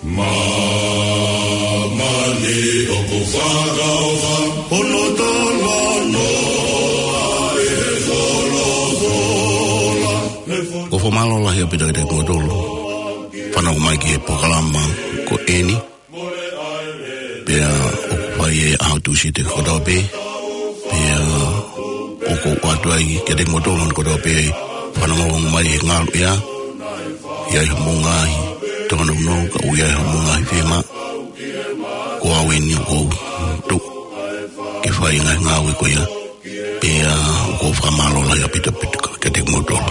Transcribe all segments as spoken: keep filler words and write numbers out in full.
Mamani oko whakaoha, ono talano ai he wholohola. Ko whamalola hea pita te kuatolo. Whanau mai ki he pokalama ko eni. Pea o whai e ahatusi te kotape. Pea o ko watuai ke te kuatolo ni kotape. Whanau mai e ngalu ea. Iai hamungahi. Tangana uno ka uiai hamungahi whima. Ko aweni o kou tu. Ke whai ngai ngāwe ko ia. Pea o ko whamalola hea pita pita ke te kuatolo.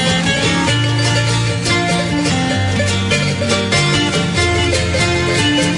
Thank you.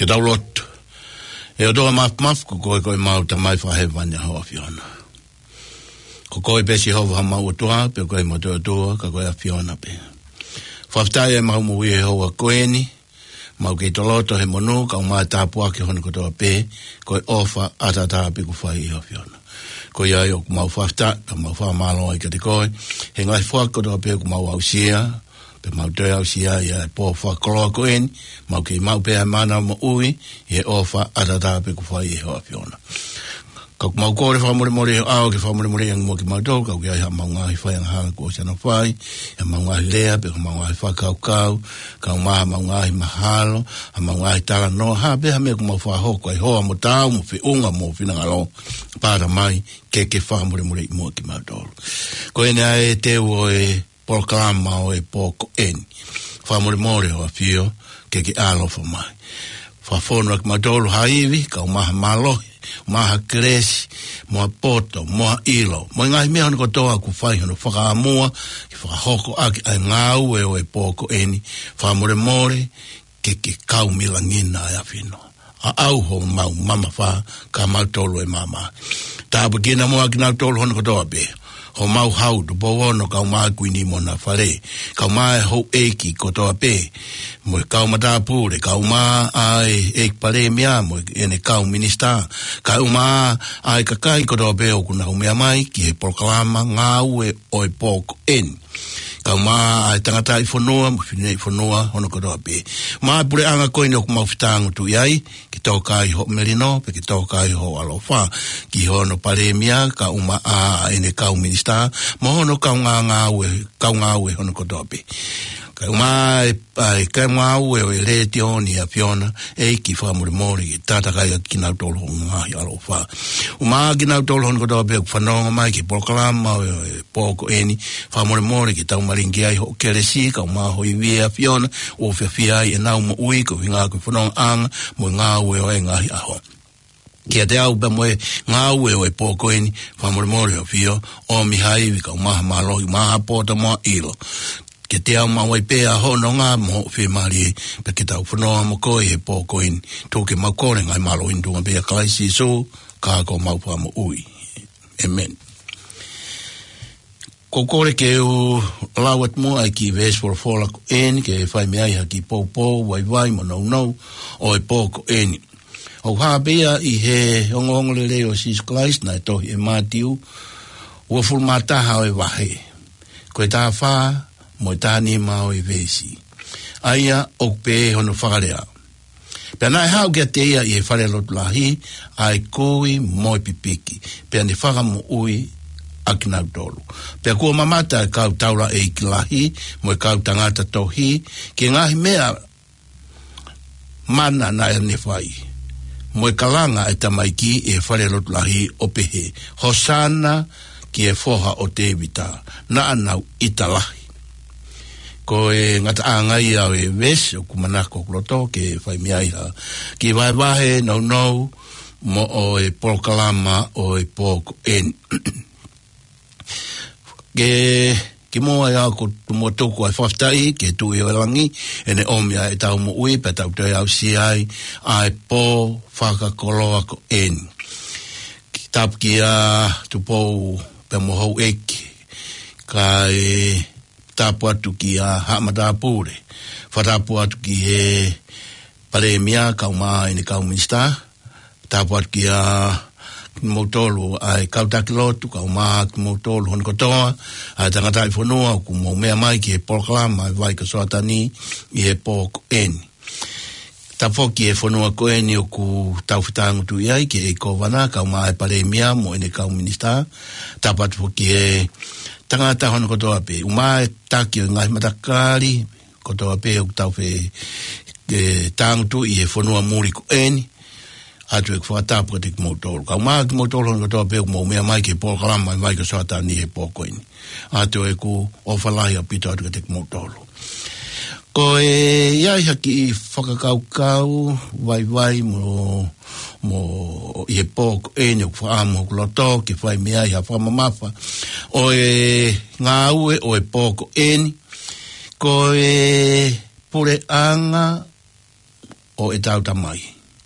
ke daulot. E o doa maf maf ko koe koe mau ta mai whahe vanya hoa Fiona. Ko koe pesi hova ha mau atua, pe koe mo toa toa, ka koe a Fiona pe. Whaftai e mau mui e hoa koeni, mau kei toloto he monu, ka umai tāpua ke hone kotoa pe, koe ofa atata pe ku whai i hoa Fiona. Ko ia o mau whafta, ka mau wha malo ai ka te koe, he ngai wha kotoa pe ku mau au sia, pe mau te au sia ia e pō wha koloa koeni, mau kei mau pe a mana mo ui, he ofa atata pe ku whai i hoa Fiona. Ka mau kore whamore more au ke whamore more ang mo ki mau tau, ka kia ha mau ngahi whai ang hanga ko sana whai, ha mau ngahi lea, pe ka mau ngahi whakau kau, ka mau mau ngahi mahalo, ha mau ngahi tala no, ha pe ha me ko mau whahoko, ai hoa mo tau, mo whi unga mo whinangalo, para mai, ke ke whamore more i mo ki mau tau. Ko ene ae te o e proklama o e pōko eni, whamore more o a whio, ke ke alofa mai. Whafono ki mau tau haiwi, ka umaha malohi, maha kresi, moa poto, moa ilo. Mo ngai mea honi kotoa ku whai hono whakaamua, ki whakahoko aki ai ngau e o e pōko eni, whamore more, ke ke kau mila ngina ai a whino. A au ho mau mama wha, ka mau tolo e mama. Tāpa kina moa ki nau tolo honi kotoa pe. Ho mau hau tu powono kau maa kuini mona whare. Kau maa e hou eiki kotoa pe. Mo e kau mata pūre, kau maa ai eik pare mea mo ene kau minista. Kau maa ai kakai kotoa pe o kuna umea mai ki he proklama ngau e o e pōko eni. Kau maa ai tangata i whanua, mo whine i whanua, hono kotoa pe. Maa pure anga koine o kumau whitangu tu iai, ki tau kai ho merino, pe ki tau kai ho alofa, ki hono paremia, ka uma a ene kau minista, mo hono kau ngā ngā ue, kau ngā ue hono kotoa pe. Ka uma ai kai ngā ue o e re te oni a Fiona, e ki whamure mori, ki tātakai a ki nau tolo ho ngā hi alofa. Uma ki nau tolo hono kotoa pe, ku whanonga mai, ki proklama o e pōko eni, whamure mori, ki tau maringi ai ho keresi, ka uma hoi via Fiona, o fia fia ai e nau mo ui, ko hinga ko whanonga anga, mo ngā ue o e ngā hi aho. Kia te au pa moe ngā ue o e pōko eni, whamure mori o fio, o mi haiwi ka umaha malohi, umaha pōta moa ilo. Ke te au mawai pēa hono ngā mo whi mari pe ke tau whanoa mo koe he pōko eni, tōke mau kore ngai malo intunga pēa kaisi so, kā ko mau pā mo ui. Amen. Ko kore ke u lawat mo ai ki ves for fola ko eni, ke whai mea iha ki pō pō, wai wai mo nau nau, o e pōko eni. O hā pēa i he ongo le leo Jesus Christ, na e tohi e mātiu, ua fulmataha o e wahe. Koe tā whā, mo tani mau e vesi. Aia o pe hono whakarea. Pea nai hau kia te ia i e whare lotu lahi, ai koe mo i pipiki. Pea ni whaka mo ui a kinau tolu. Pea kua mamata e kau taura e ki lahi, mo e kau tangata tohi, ki ngahi mea mana na e ne whai. Mo e kalanga e tamaiki e whare lotu lahi o pehe. Hosana ki e foha o te vita, na anau italahi. Ko e ngata angai au e ves, o kumanako kuloto, ke whai mea iha. Ki vai wahe, nau nau, mo o e proklama o e pōko eni. Ke, ki mua e au ko tumo tuku ai whaftai, ke tu i o langi, ene omia e tau mo ui, pe tau te au si ai, ai pō whakakoloa ko eni. Ki tapu ki a tupo pe mohau eki, ka e tapu atu ki a hamata pūre. Whatapu atu ki he paremia kau maa ine kau minsta. Tapu atu ki a motolu ai kau takilotu, kau maa ki motolu honi kotoa. Ai tangatai whanua ku mo mea mai ki he proklama ai vai ka soatani i he pōko eni. Tapo ki e whanua ko eni o ku tau whitangu tu iai ki e kovana kau maa e paremia mo ine kau minsta. Tapu atu ki e tangata hono kotoa pe, umai taki o ngai matakari, kotoa pe o tau pe e, tangutu i e whanua muri ko eni, atu e kwhatapu ka te kimoutolu. Ka umai kimoutolu hono kotoa pe o mo mea mai ke pōkalama mai mai ka soata ni e pōko eni. Atu e ku ofalahi a pito atu ka te kimoutolu. Ko e iai haki i whakakaukau, vai vai mo mo i e pōko eni o whaamu kuloto, ki whai mea i ha whamamafa. O e ngā ue o e pōko eni, ko e pure anga o e tau tamai.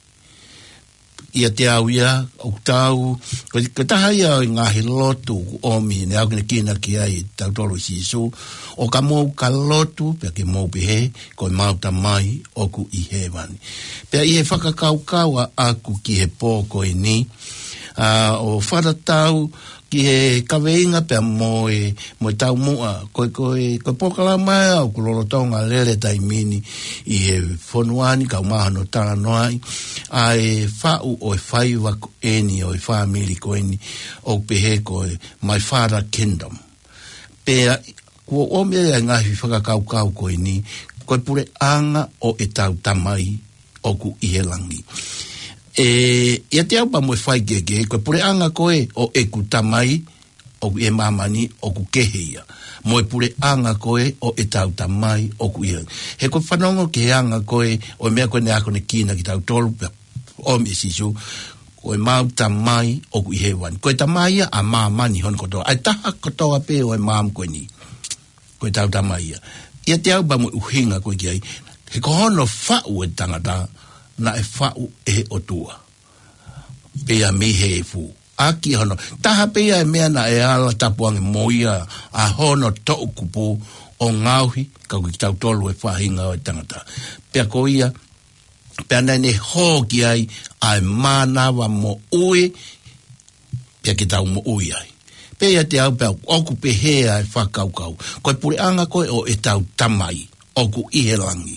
Ia te au ia, o tau, ko taha ia o ngahi lotu o mi, ne au kina kina ki ai tau tolo i sisu, o ka mou ka lotu, pia ke mou pihe, ko i mau tamai o ku i he wani. Pia i he whakakau kaua aku ki he pō ko i ni, uh, o wharatau, ki he kaweinga pia mo e mo e tau mua koe koe koe pokala mai au kulorotonga lele tai mini i he whonuani kau mahano tala noai a e whau o e whaiwa ko eni o e whamili ko eni o pehe koe My Father Kingdom pia kua ome e ngahi whakakau kau koe ni koe pure anga o e tau tamai o ku ihe langi. E ia te au pa mo fai gege ko pure anga koe o e ku tamai o e mamani o ku keheia mo e pure anga koe o e tau tamai o ku ia he ko fanongo ke anga koe o me ko ne ako ne kina ki tau tolu o me sisu ko e mau tamai o ku ihe wan ko e tamai a mamani hon ko to ai taha ko to ape o e mam ko ni ko e tau tamai ia te au pa mo uhinga ko ki ai he ko hono fa u e tangata na e whau e o tua. Pea mi he fu. Aki hono. Taha pea e mea na e ala tapuange moia a hono to kupu o ngauhi kau ki tau tolu e whahinga o e tangata. Pea ko ia, pea nene hōki ai ai mānawa mo ue, pea ki tau mo ui ai. Pea te au pea oku pehea e whakaukau. Koe pure anga koe o e tau tamai, oku ihe langi.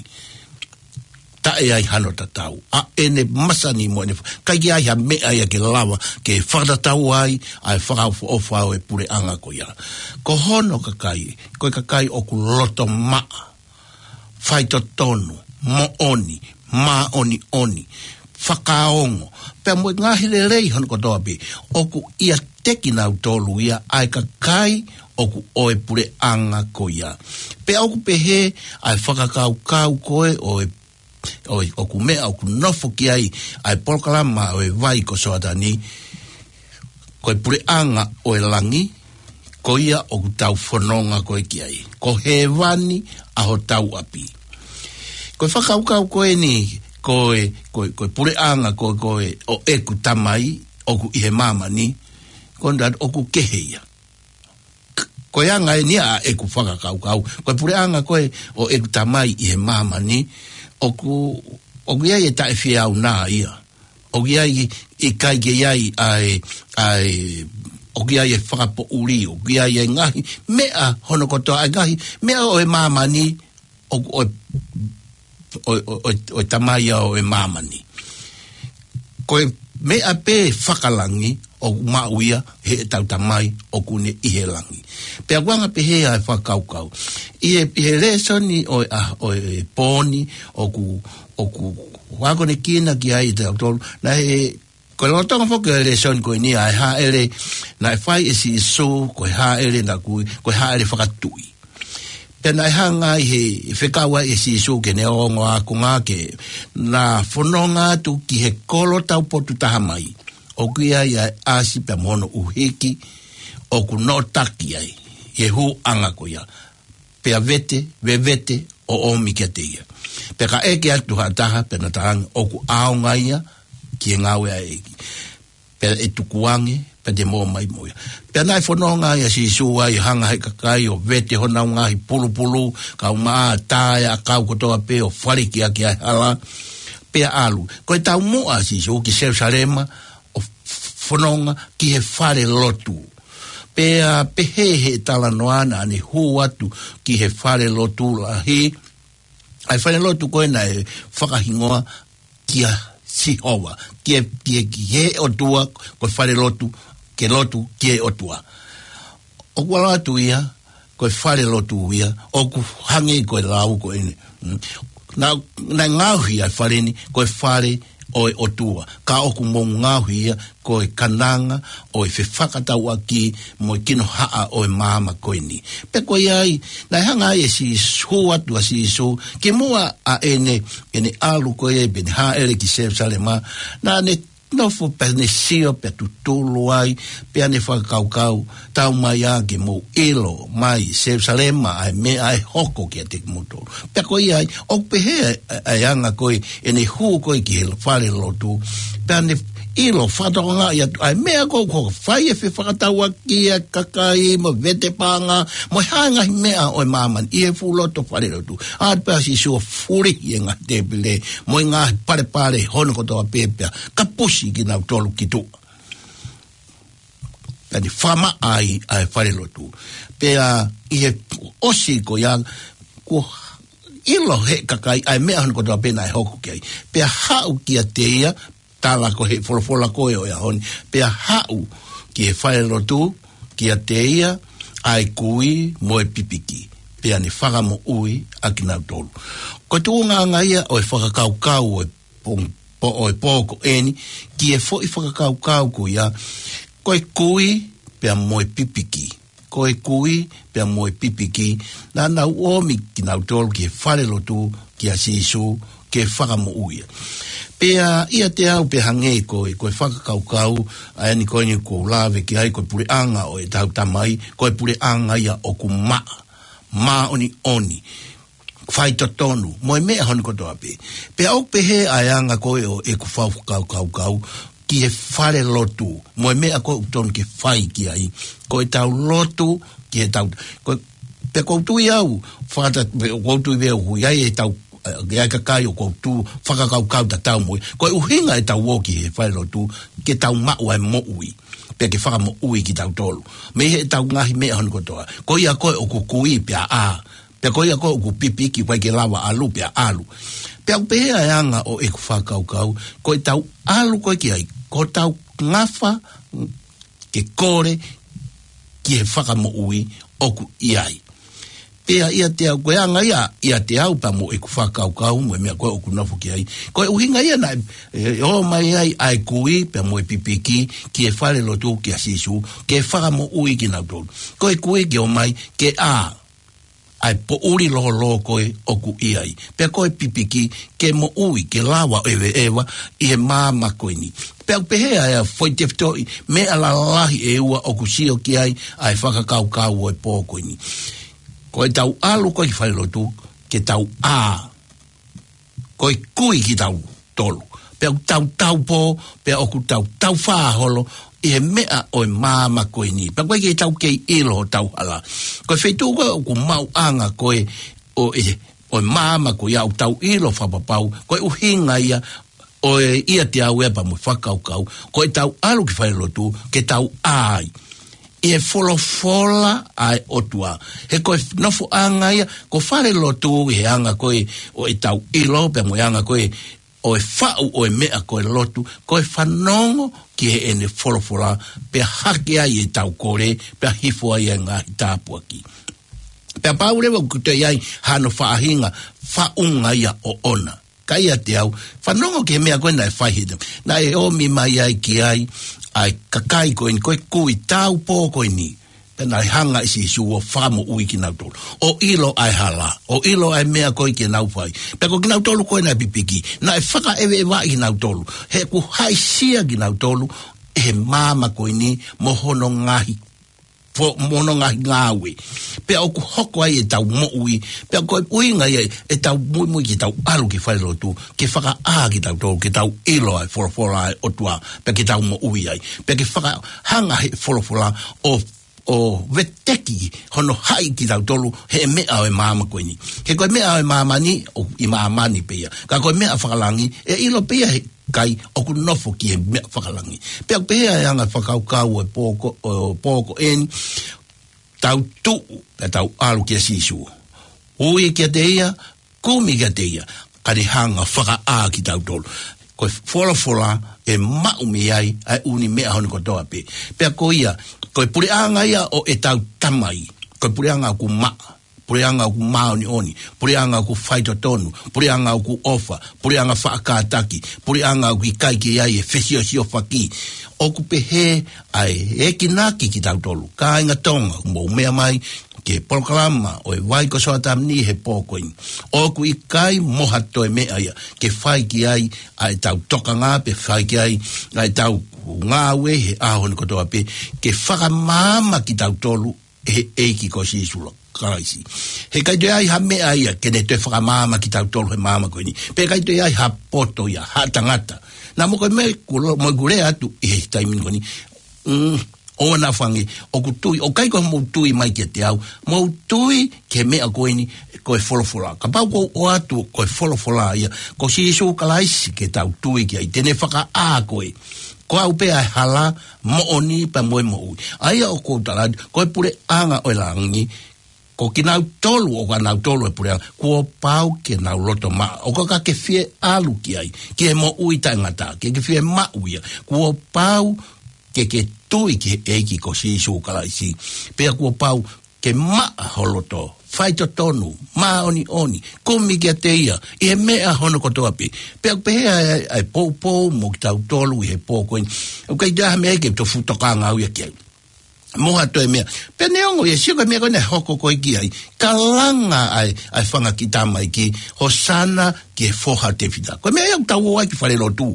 Ta e ai hano tatau. A ene masani mo ene. Kai ki ai ha mea ia ke lawa, ke whakatau ai, ai whakau o whao e pure anga ko ia. Ko hono kakai, koe kakai o ku loto maa, whaito tonu, mo oni, ma oni oni, whakaongo. Pea mo ngahi le rei hono ko toa pe, o ku ia teki nau tolu ia, ai kakai, o ku oe pure anga ko ia. Pea o ku pehe, ai whakakau kau koe o e o o ku mea o ku nofo ki ai ai polkalama o e vai ko soatani ko e pure anga o e langi ko ia o ku tau whanonga ko e ki ai ko he wani a ho tau api ko e whakaukau ko e ni ko e ko e pure anga ko ko e o e ku tamai o ku ihe mama ni ko nda o ku keheia ko e anga e ni a e ku whakaukau ko e pure anga ko e o e ku tamai ihe mama ni oku oku ia e tae whiau nā ia. Oku ia i, i kai ke iai ai, ai, oku ia e whakapo uri, oku ia e ngahi, mea hono kotoa, ai ngahi, mea o e mamani, oku o, o, o, o, o tamaia o e mamani. Ko e mea pe whakalangi, o mauia, he tau tamai, oku ne ihe langi. Pea wanga pe hea e whakaukau. I e, i e resoni o, ah, o e poni, oku, oku, wako ne kina ki ai te autolu, na he, ko e lotonga whoka e resoni ko e ni ai ha ere, na e whai e si so, ko e ha ere na kui, ko e ha ere whakatui. Pea na e hanga i he, e whekaua e si so ke ne ongo a kunga ke, na whanonga tu ki he kolo tau potu taha mai. O kia ia asi pe mono uhiki o ku no taki ai e hu anga ko ia pe vete ve vete o o mi ke te ia pe ka e ke atu hataha pe na tang o ku aonga ia ki ngawe ai pe e tukuange pe de mo mai mo ia pe na fononga ia si sua i hanga he kakai o vete hona nga hi pulu pulu ka ma ta ya ka ko to pe o fari ki aki ala pe alu ko ta mo asi so ki se salema whanonga ki he whare lotu. Pea pehe he tala noana ane hu atu ki he whare lotu la he. Ai whare lotu koe na e whakahingoa ki a sihowa. Ki e ki he otua koe whare lotu ke lotu ki e otua. O kua latu ia koe whare lotu ia o ku hange koe lau koe ne. Na, na ngauhi ai whare ni koe whare o e otua. Ka oku mo ngauhia ko e kananga o e whewhakatau aki mo e kino haa o e māma koe ni. Pe koe ai, nai hanga e si hua tua si so, ke mua a ene, ene alu koe e bene haa ere ki Jerusalema, na ne no fo pene sio pe tu tolo ai pe ane whakaukau tau mai ake mo ilo mai Jerusalema ai me ai hoko ki a te moto pe koi ai o pe he ai anga koi ene hu koi ki he whare lotu pe ane ilo whatonga ia ai mea ko ko whai e whakataua ki a kakai mo vete panga mo hanga mea oi maman i e fuloto whare lotu a pe asi sua furi i ngā tepile mo i ngā pare pare hono kotoa pepea ka pusi ki nau tolu ki tu pēni whama ai ai whare lotu pea i e osi ko ia ko ilo he kakai ai mea hono kotoa pena e hoku ki ai pea hau ki a teia tala ko he folofola ko e o ia honi pea hau ki e whare lotu ki a teia ai kui mo e pipiki pea ni whaga mo ui a ki nau tolu ko tu ngā ngaia o e whakakaukau o e pong po o e poko eni ki e fo i whakakaukau ko ia ko e kui pea mo e pipiki ko e kui pea mo e pipiki na nau omi ki nau tolu ki e whare lotu ki a sisu ki e whaga mo ui pea ia te au pe hangei ko e koe whakakaukau a eni koe ni ko lawe ki ai koe pure anga o e tau tamai koe pure anga ia o ku ma ma oni oni whai totonu mo e mea honi kotoa pe pe au pe he ai anga koe o e ku whakakaukau ki e whare lotu mo e mea koe utonu ki whai ki ai koe tau lotu ki e tau koe pe koutu i au whakata koutu i veo hui ai e tau ia kakai o koutu whakakaukau ta tau moi koe uhinga e tau woki he whare lotu ke tau mau ai mo ui pe ke whaka mo ui ki tau tolu me he tau ngahi mea honi kotoa koe ia koe o kukui pia a pe koe ia koe o kupipiki koe ke lawa alu pia alu pe au pehea e anga o e ku whakaukau koe tau alu koe ki ai ko tau ngafa ke kore ki he whaka mo ui o ku iai pea ia te au koe anga ia ia te au pa mo e ku whakaukau mo e mea koe o ku nafu ki ai koe uhinga ia na e o mai ai ai kui pa mo e pipiki ki e whare lotu ki a sisu ke e whaka mo ui ki nau tolu koe kui ki o mai ke a ai po uri loho loho koe o ku iai pea koe pipiki ke mo ui ke lawa ewe ewa i he māma koe ni pea pehea ea foi teftoi me ala lahi e ua o ku sio ki ai ai whakakaukau o e pō koe ni koe tau alu koe ki whare lotu ke tau a koe kui ki tau tolu pea tau tau po pea oku tau tau whaholo i he mea o e māma koe ni pea koe ke tau kei ilo o tau hala koe whaitu koe o ku mau anga koe o e o e māma koe au tau ilo whapapau koe uhinga ia o e ia te au epa mo whakaukau koe tau alu ki whare lotu ke tau ai e folo fola ai otua he koe nofu anga ia ko whare lotu he anga koe o e tau ilo pe mo anga koe o e whau o e mea koe lotu koe whanongo ki he ene folo fola pe hake ai e tau kore pe hifo ai e ngā hitapua ki pe paurewa kute iai hano whaahinga whaunga ia o ona kai a te au whanongo ki he mea koe na e whahida na e o mi mai ai ki ai ai kakai koe ni koe kui tau pō koe ni pena hanga isi isu o whamo ui ki nau tolu o ilo ai hala o ilo ai mea koe ki nau whai pe ko ki nau tolu koe na pipiki na e whaka ewe e wai ki nau tolu he ku hai sia ki nau tolu he mama koe ni mohono ngahi po mono ngahi ngawe pe o ku hoko ai e tau mo ui pe koe uinga ai e tau mui mui ki tau alu ki whai lotu ke whaka a ki tau tolu ke tau ilo ai whorofora ai otua pe ke tau mo ui ai pe ke whaka hanga he whorofora o o veteki hono hai ki tau tolu he mea o e mama koe ni he koe mea o e mama ni o i mama ni pia ka koe mea whakalangi e ilo pia he kai o ku nofo ki he mea whakalangi pia pia e anga whakaukau o e pōko o pōko en tau tu pe tau alu ki a sisu ui ki a te ia kumi ki a te ia kari hanga whaka a ki tau tolu koe whola whola e maumi ai ai uni mea honi kotoa pe pia ko ia koe pure anga ia o e tau tamai koe pure anga ku maa pure anga ku maoni oni pure anga ku whaito tonu pure anga ku ofa pure anga whaakataki pure anga ku ikai ki ai e whesio sio whaki o ku pehe ai e ki naki ki tau tolu ka inga tonga mo mea mai ke programa o vai ko so tamni he pokoin o ku i kai moha to me ai ke fai ki ai ai tau toka nga pe fai ki ai ai tau nga we he a hon ko to pe ke faka mama ki tau tolu e e ki ko si sulo karaisi he kai de ai ha me ai ke ne te faka mama ki tau tolu he mama ko ni pe kai de ai ha poto ya ha tangata na mo ko me kulo mo gure atu e taimi ko ni mm o na fangi o kutui o kai ko mo tui mai ke te au mo tui ke me a koini ko e folo fola ka pau ko o atu ko e folo fola ia ko si so kalaisi ke tau tui ke ai tene faka a ko e ko au pe ai hala mo oni pa mo mo ai o ko tala ko e pure anga o langi ko kina tolu o kana tolu e pure ko pau ke na loto ma o ko ka ke fie alu ki ai ke mo ui tangata ke ke fie ma ui ko pau ke ke tui ke eiki ko si su kalaisi pe ko pau ke ma holoto fai to tonu ma oni oni komi ke teia e me a hono ko to api pe pe ai ai po po mo tau tolu he po ko o kai da me ke to futo ka nga u ke mo ha to me pe ne ngo ye siko me ko ne hoko ko ki ai kalanga ai ai fanga kitama ki hosana ke foha te fida ko me eu tau ai ki fale lo tu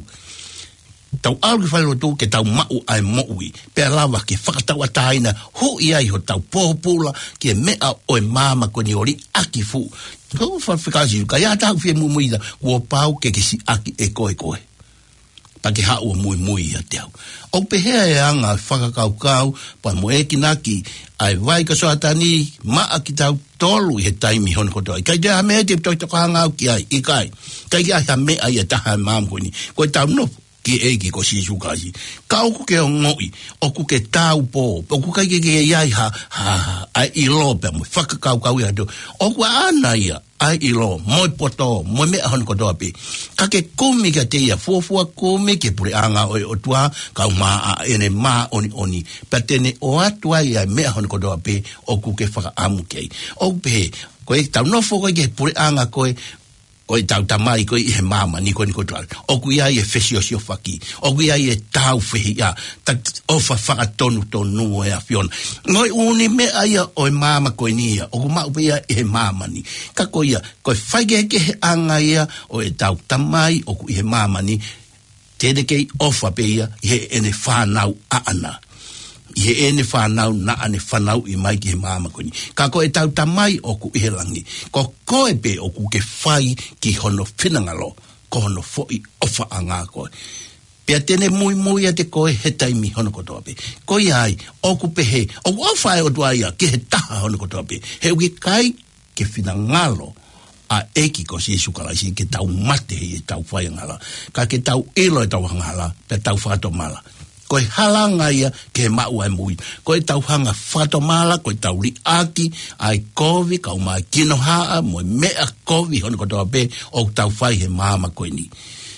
tau algo fai tu ke tau mau ai moui pe lava ke whakatau ataina hu i ai ho tau pohopula ke mea o e mama ko ni ori aki fu ko fa fikasi ka ya tau fie mu muida o pau ke ke si aki e koe koe pa ke ha o mui mui a te au o pe hea e anga whakakau kau pa mo e kinaki ai vai ka so atani ma aki tau tolu he taimi hon ko toi kai ja me te to to hanga ki ai i kai kai ja me ai ta ha mam ko ni ko tau no ki egi ko si sukaji ka o ke ngoi o ku ke tau po o ku kai ke ai ha ha ai ilo pe mo faka ka ka wi ado o ku ana ia ai ilo mo poto mo me hon ko do api ka ke komi ka te ia fo fo komi ke pure anga o o tua ka ma ene ma oni oni patene o atua ia me hon ko do api o ku ke faka amu ke o pe ko e tau no fo ko ke pure anga ko o i tau tamai ko i he mama ni ko ni ko tual o ku ia i e fesio sio faki o ku ia i e tau fehi ia o fa whaka tonu tonu e a fiona ngoi uni me aia o i mama ko ni ia o ku mau pe ia i he mama ni ka ko ia ko i whaige ke he anga ia o e tau tamai o ku i he mama ni tene kei ofa pe ia i he ene whanau a ana i he ene whanau na ane whanau i mai ki he mama ko ni ka ko e tau tamai o ku i he langi ko ko e pe o ku ke whai ki hono whinangalo ko hono foi ofa a ngā koe pia tene mui mui a te koe he taimi hono kotoa pe ko i ai o ku pe he o ofa e o tua ia ki he taha hono kotoa pe he uki kai ke whinangalo a eki ko si sukalaisi ke tau mate e tau whai ngala ka ke tau ilo e tau hangala pe tau whato mala koe halanga ia ke mau ai mui. Koe tau hanga whatomala, koe tau li aki, ai kovi, kau mai kino haa, moe mea kovi, hono kotoa pe, o tau whai he mama koe ni.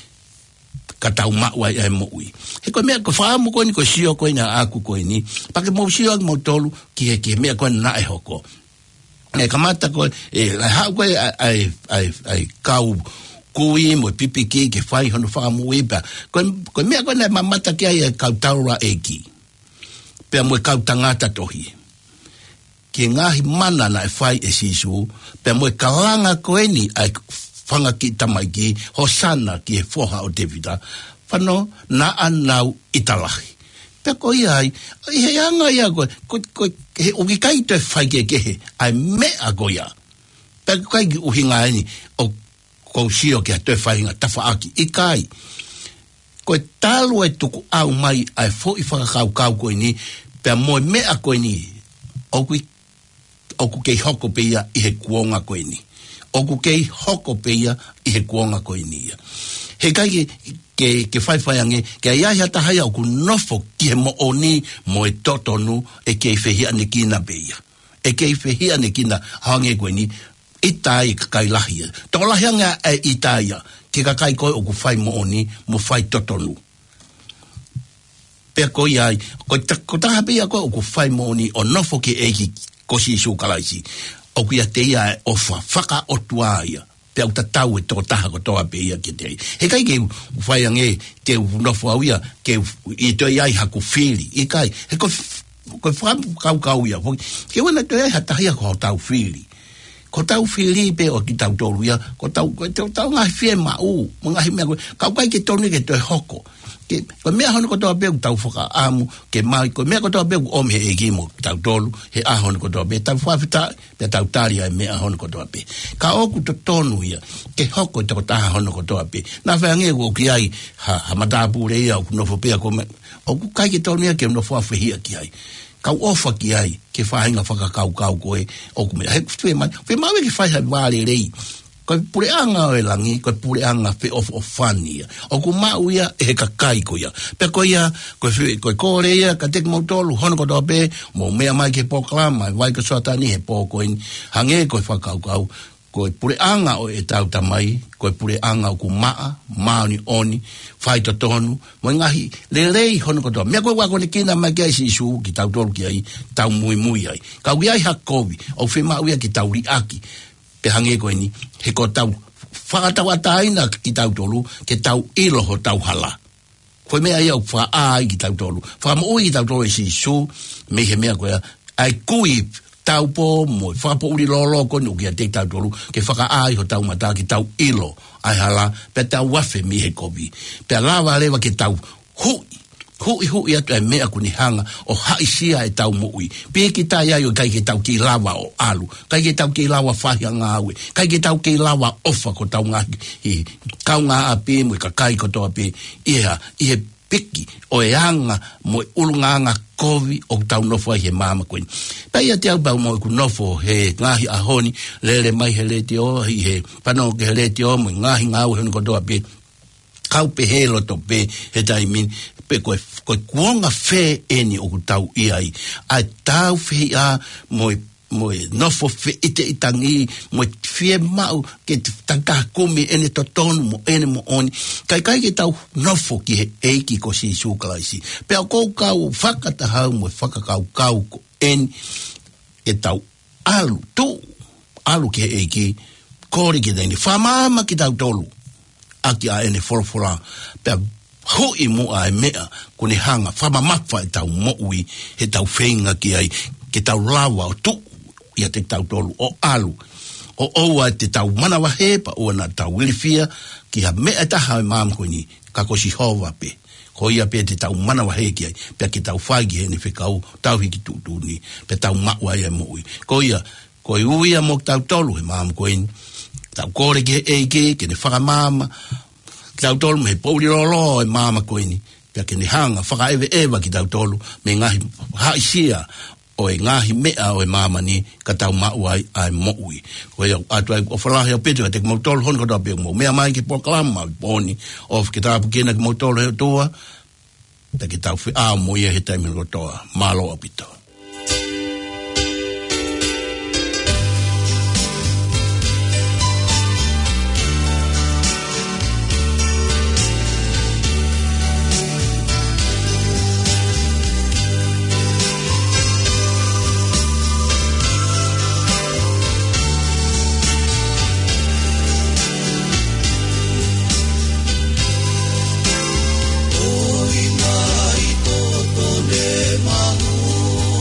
Ka tau mau ai ai mui. He koe mea, koe whaamu koe ni, koe sio koe na aku koe ni, pake mou sio aki mou tolu, ki he ke mea koe na e hoko. E kamata koe, e lai hau koe ai, ai, ai kau, kui mo pipi ki ke fai hono fa mo ipa ko ko me ko na mamata ki ai ka taura eki pe mo ka tangata tohi ki ngahi mana na fai e sisu pe mo ka langa ko eni ai fanga ki tamaki hosana ki e foha o devida fano na anau italahi pe ko ai he anga ia ko ko he o ki kai te fai ke ke ai me agoya pe ko kai u hinga ni o ko sio ke te whainga tafaaki i kai ko talu e tuku au mai ai fo i whakakau kau koe ni pia moe mea koe ni oku oku kei hoko peia i he kuonga koe ni oku kei hoko peia i he kuonga koe ni he kai ke ke, ke whai whaiange ke ai ai hata hai au ku nofo ki he mo oni mo e totonu e kei whehia ne kina peia e kei whehia ne kina hange koe ni itai kai lahia to lahia e itaia ke ka kai ko o ku fai mo oni mo fai totonu pe ko ia ko ta ko ta be ko o ku fai mo oni o no fo ke e ki ko si su kalaisi o ku ia te ia o fa faka o tuaia pe o ta tau e to ta ko to be ia ke te he kai ke fai ange te no fo ia ke i to ia ha ku fili i kai he ko ko fa kau kau ia ke wana te hata ia ko tau fili ko tau fili pe o ki tau tolu ia ko tau ko tau ngai fie ma u mga hi me ko kau kai ki tonu ke te hoko ke ko me hono ko to be tau foka amu ke mai ko me ko to be o me e gimo tau tolu he a hono ko to be tau fa fita pe tau taria me a hono ko to be ka o ku to tonu ia ke hoko to ta hono ko to be na fa nge ko ki ai ha ha mata pure ia ku no fo pe ko me o ku kai ki tonu ia ke no fo fa hia ki ai kau ofa ki ai ke whahinga whakakau kau koe o kume he fe mai fe mai ke whai wale rei ko pure anga o langi ko pure anga fe of of fania o ku mau ia e ka kai ko ia pe ko ia ko ko ko re ia ka tek motolu hono ko do be mo me mai ke poklama vai ko sota ni he poko in hange ko whakau kau ko pure anga o e tau tamai ko pure anga o ku maa mauni oni fai to tonu mo ngahi le rei hono ko do me ko wa ko ni kina ma ke si su ki tau tolu ki ai tau mui mui ai ka wi ai hakovi o fe ma wi ki tau ri aki pe hange ko ni he ko tau fa tau ataina ki tau tolu ke tau ilo ho tau hala ko me ai o fa ai ki tau tolu fa mo i tau tolu si su me he me ko ai kui tau po mo fa po uri lolo ko no ki te tau tolu ke fa ai ho tau mata ki tau ilo ai hala pe tau wafe mi he ko bi pe lava leva ke tau hu hu hu ia te me aku ni hanga o haisia e tau mo ui pe ki ta ia yo kai ke tau ki lava o alu kai ke tau ki lava fa hanga awe kai ke tau ki lava ofa ko tau nga i kau nga ape mo ka kai ko to ape ia ia piki o e anga mo ulunga anga kovi o tau nofo he mama koin pa ia te au ba mo ku nofo he ngahi ahoni lele mai hele te o he pano ke hele te o mo ngahi ngau he ko to ape kau pe helo to pe he tai min pe ko ko kuonga fe eni o tau iai a tau fe a mo mo no fo fe ite itangi mo fie mau ke tanga kumi ene to tonu mo ene mo oni kai kai ke tau no fo ki e ki ko si su klaisi pe ko kau fakata ha mo fakakau kau ko en e tau alu tu alu ke e ki kori ke deni fama ki tau tolu aki a ene forfora pe ho i mo a mea kuni hanga fama mafa e tau mo ui he tau feinga ki ai ke tau lawa o tu ia te tau tolu o alu o oua te tau manawa hepa o na tau wilifia ki ha mea taha e maam koni kako si hova pe ko ia pe te tau manawa he ki ai pe ki tau whagi he ni whikau tau hiki tutuni pe tau maua ia mo ui ko ia ko i uia mo tau tolu he maam koni tau kore ki he eike ke ne whakamama tau tolu me pouri rolo e mama koni pe ke ni hanga whaka ewe ewa ki tau tolu me ngahi haisia o e ngahi mea o e mama ni ka tau maua ai ai moui. O e atu ai o whalahi o petu ka te mautolo honi kata pe mo. Mea mai ki pokalama poni of ki tāpu kena ki mautolo heo toa te ki tau whi a mo ia he taimino kotoa malo o pitoa. Oi mai toto ne mahu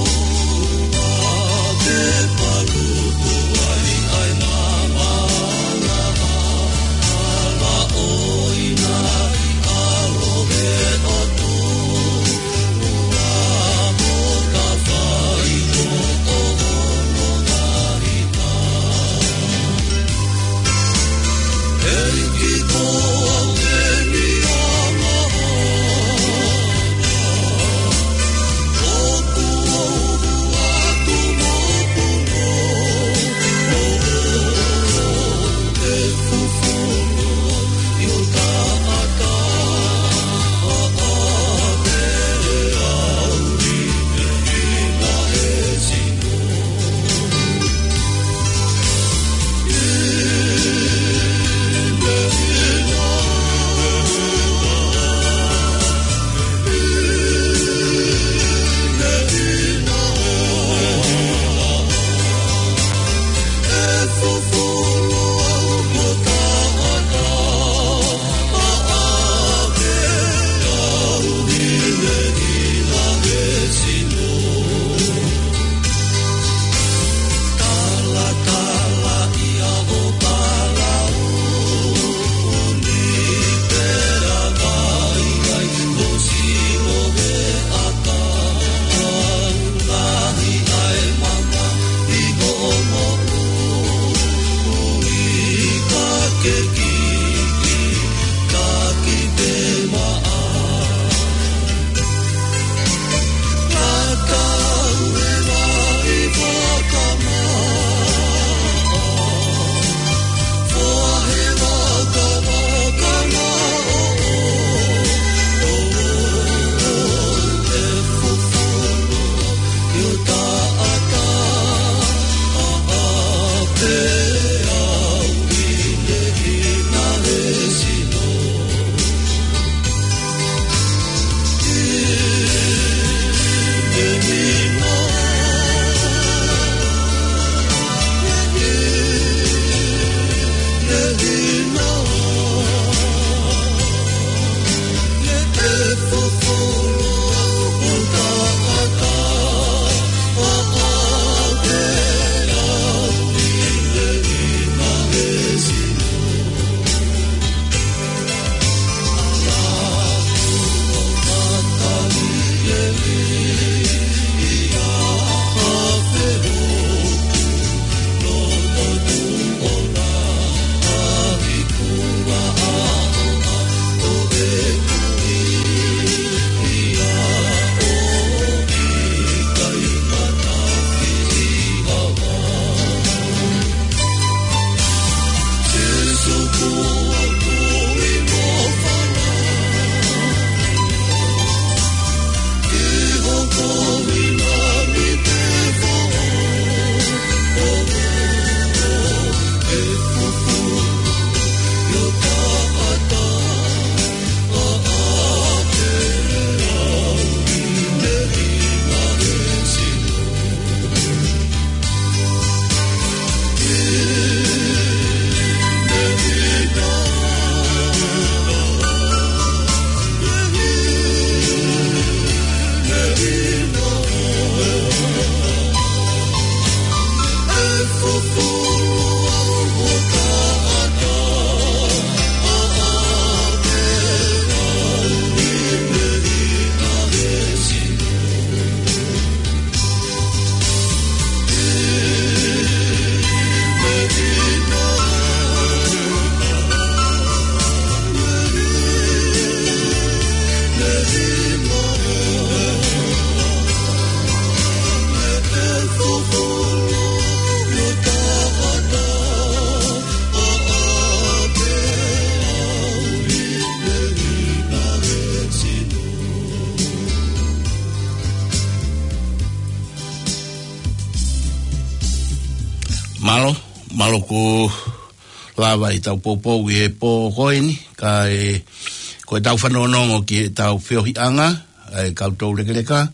malo, malo ko lava i tau popo i e po koini, ka e ko e tau whanonongo ki e tau whiohi anga, e kautou rekeleka,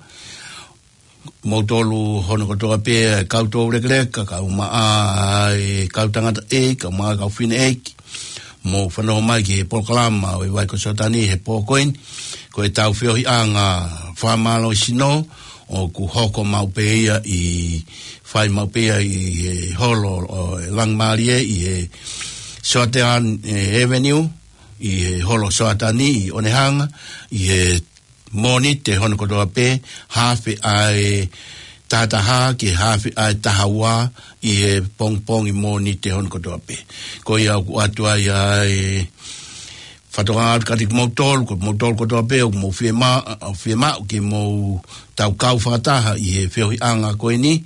mautolu hono kotoa pē e kautou rekeleka, ka umaa e kautangata e, ka umaa kau whine e, mo whanau mai ki e polkalama o e waiko sotani he po koini, ko e tau whiohi anga whamalo i sino, o ku hoko maupeia i whai maupeia i e holo o e Langmarie i e Soatean e Avenue i e holo Soatani i Onehanga i e moni te hono kotoa pē hawhi ai tataha ki hawhi ai tahawa i e pong pong i moni te hono kotoa pē ko ia ku atua i ai whatoanga katik mautol, ko mautol kotoa pē, o mo whiema, whiema, ki mo tau kau whakataha i he whiohi anga koe ni,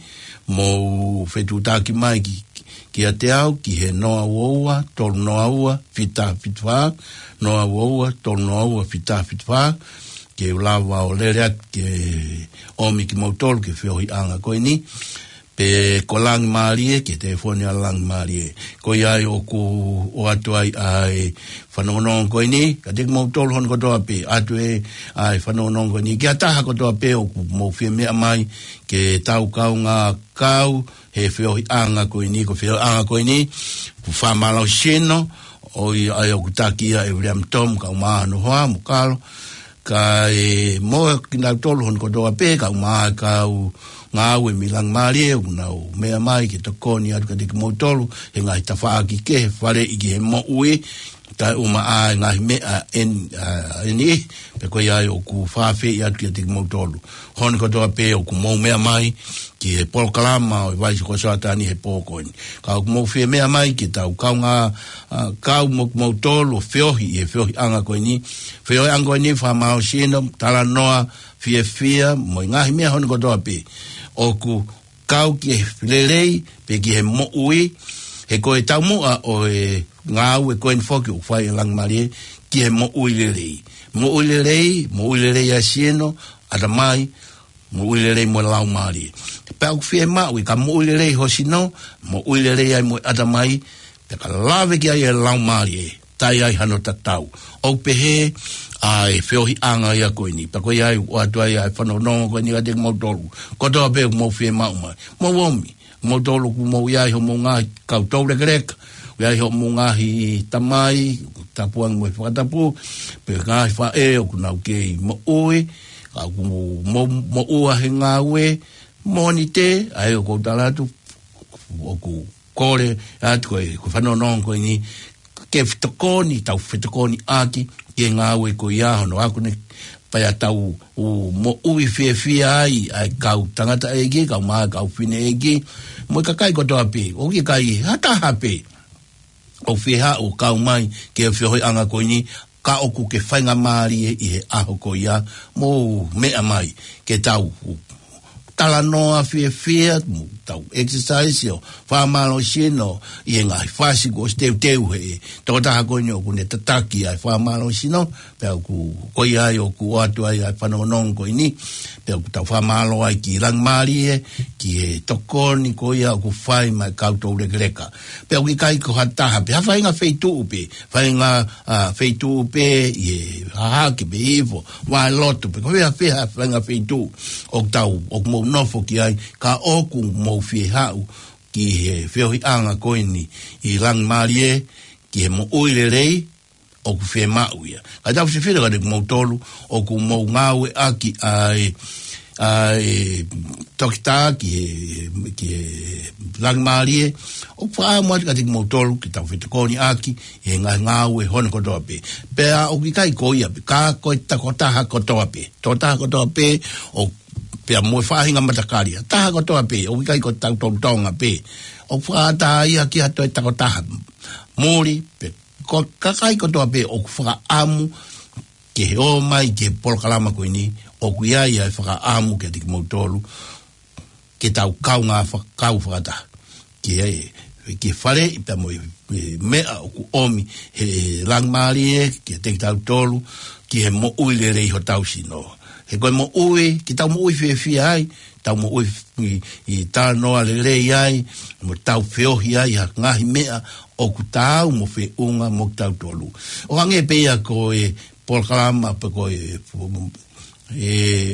mo whetutaki mai ki, ki a te au, ki he noa uoua, tolu noa ua, whita whitwha, noa uoua, tolu noa ua, whita whitwha, ke ulawa o lereat, ke omi ki mautol, ke whiohi anga koe ni, pe ko Langmarie, ke te fone a Langmarie. Ko iai o ku o atu ai ai whanonong koe ni, ka te mau tolu hon kotoa pe, atu e ai whanonong koe ni. Ki a taha kotoa pe o ku mau whia mea mai, ke tau kau ngā kau, he whiohi anga koe ni, ko whiohi anga koe ni, ku whamalau seno, o i ai o ku takia e William Tom, ka umahano hoa, mukalo, ka e moa ki nau tolu hon kotoa pe, ka umaha kau, ngā ue mi Langmarie, unau mea mai ki to koni atu ka tiki mautolu, he ngahi ta whaaki ke, he whare i ki he mo ue, ta uma a ngahi mea en, uh, en e, pe koe ai o ku whawhi i atu ki tiki mautolu. Hone kotoa pe o ku mou mea mai, ki he polkalama o i waisi ko soatani he pōkoini. Ka o ku mou whia mea mai, ki tau kau ngā uh, kau mo ku mautolu o whiohi, i he whiohi anga koe ni, whiohi anga koe ni, whamao sino, tala noa, whia whia, mo i ngahi mea hone kotoa pe, o ku kau ki he whilerei, pe ki he mo ui, he koe tau mua o e ngā ue koe ni whoki o whai e Langmarie, ki he mo ui lerei. Mo ui lerei, mo ui lerei a sieno, ata mai, mo ui lerei mo Langmarie. Pe au whie maui, ka mo ui lerei hosino, mo ui lerei ai mo ata mai, pe ka lawe ki ai e Langmarie, tai ai hano tatau. O pe he, ai whiohi anga ia koe ni, pa koe ai o atu ai ai whanau nongo koe ni ka teki mautolu, kotoa pe mo whie mau mai, mo womi, mautolu ku mo iai ho mo ngahi kautou rekereka, iai ho mo ngahi tamai, tapuang mo i whakatapu, pe ngahi wha e o ku nau kei mo ue, ka ku mo, mo ua he ngā ue, moni te, ai o kou talatu, o ku kore, atu koe, ku whanau nongo koe ni, ke whitokoni, tau whitokoni aki, ke ngā ue ko ia hono aku ne pai a tau o mo ui whia whia ai ai kau tangata egi, kau maa kau whine egi, mo i ka kai kotoa pe, o ki kai hata hape, o whia o kau mai ke whiohoi anga koe ni, ka oku ke whainga maari e i he aho ko ia, mo mea mai ke tau tala noa whia whia, mo tau exercise o whamalo sino, i e ngai whasiko o steu teu he, tau taha koe ni o kune tataki ai whamalo sino, pe au ku koi ai o ku atu ai ai whanau nong koe ni, pe au ku tau whamalo ai ki Langmarie, ki e tokoni koi au ku whai mai kautou rekereka. Pe au ki kai ko hataha, pe ha whainga wheitu upe, whainga uh, wheitu upe, i e hahaki pe iwo, wai lotu, pe koe ha whea whainga wheitu, o tau, o ku nofo ki ai, ka oku mou whie hau ki he whiohi anga koe ni i Langmarie, ki he mo oile rei, o ku whie mauia. Ka tau se whira kare ku mou tolu, o ku mou ngaue aki ai, ai tokita ki he, ki he Langmarie, o whaa moati kare ku mou tolu, ki tau whitukoni aki, he ngai ngaue hone kotoa pe. Pea o ki kai koia, ka koe takotaha kotoa pe. Totaha kotoa pe, o pea moe whahinga matakaria. Taha kotoa pe, o wikai ko tau tau taunga pe. O whaata ia ki hato e tako taha. Mori, pe, ko kakai kotoa pe, o whaka amu, ke he o mai, ke polokalama koe ni, o kuia ia e whaka amu, ke tiki mautolu, ke tau kau ngā whakau whakata. Ke e, ke whare, pe moe mea, o ku omi, he Langmarie, ke teki tau tolu, ki he mo uile rei ho tau sino. he koe mo ui, ki tau mo ui fie fie ai, tau mo ui i, i tā noa le lei ai, mo tau whiohi ai, ha ngahi mea, o ku tau mo whi unga mo tau tolu. O hange pia ko e polkalama, pa ko e, e,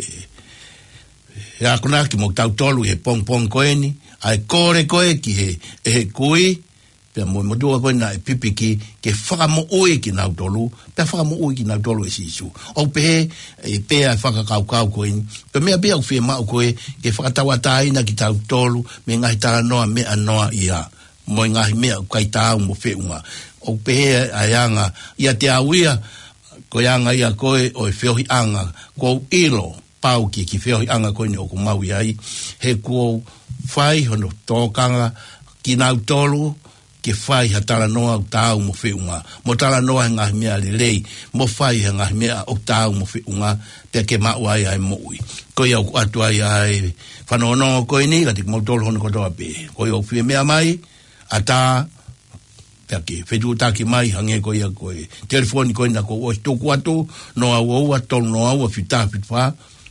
e akonaki mo tau tolu, he pong pong koe ni, ai kore koe ki he, e he kui, pia mo mo dua koe na e pipiki ke whaka mo ui ki nau tolu, pia whaka mo ui ki nau tolu e sisu. O pe e pia e whaka kau kau koe ni, pe mea pia uwhia mau koe ke whakatawa taina ki tau tolu, me ngahi tā noa mea noa ia, mo ngahi mea kai tāu mo whiunga. O pe a yanga, ia te awia, ko yanga ia koe o e whiohi anga, ko ilo pau ki ki whiohi anga koe ni o ku mau iai, he ko whai hono tōkanga ki nau tolu, ke whai ha tala noa o tāu mo whiunga. Mo tala noa he ngahi mea le lei, mo whai he ngahi mea o tāu mo whiunga, pia ke mau ai ai mo ui. Ko iau ku atu ai ai whanonongo koe ni, katik mo tolu hono kotoa pe. Ko iau whia mea mai, a tā, pia ke whetu tāki mai, hange ko ia koe. Telefoni koe na ko ois tōku atu, noa ua tolu noa ua whita whitwha,